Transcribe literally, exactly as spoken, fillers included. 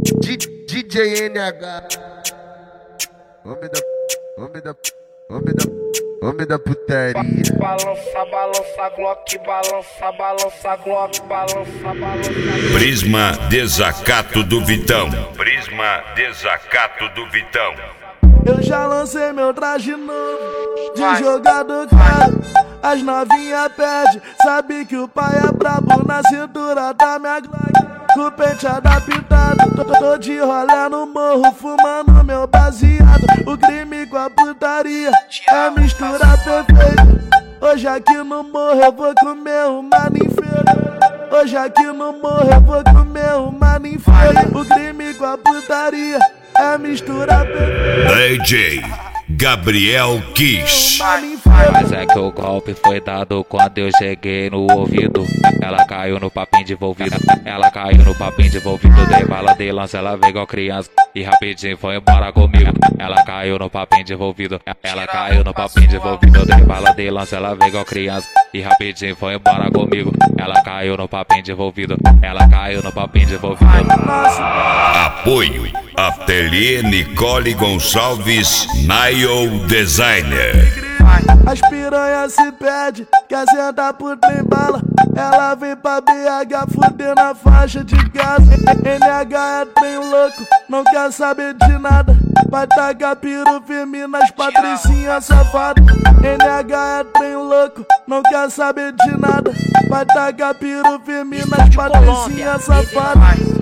D J N H, homem da, homem da, homem da, homem da putaria. Balança, balança, Glock, balança, balança, Glock, balança, balança. Prisma Desacato do Vitão. Prisma Desacato do Vitão. Eu já lancei meu traje novo de jogador caro. As novinha pede, sabe que o pai é brabo. Na cintura da minha Glock, com o penteado pintado. Tô, tô de rolé no morro, fumando meu baseado. O crime com a putaria é mistura perfeita. Hoje aqui no morro eu vou comer uma ninfeira. Hoje aqui no morro eu vou comer uma ninfeira. O crime com a putaria é mistura perfeita. D J Gabriel Kiss. Mas é que o golpe foi dado quando eu cheguei no ouvido. Ela caiu no papinho de envolvido. Ela caiu no papinho de envolvido. Dei bala de lança, ela veio igual criança e rapidinho foi embora comigo. Ela caiu no papinho de envolvido. Ela caiu no papinho de envolvido. Dei bala de lança, ela veio igual criança e rapidinho foi embora comigo. Ela caiu no papinho de envolvido. Ela caiu no papinho de envolvido. Apoio Ateliê Nicole Gonçalves, Nail Designer. As piranhas se pede, quer sentar por trem bala. Ela vem pra B H fuder na faixa de casa. N H é trem louco, não quer saber de nada. Vai tacar piru firme nas patricinhas safadas. N H é trem louco, não quer saber de nada. Vai tacar piru firme nas patricinhas safadas.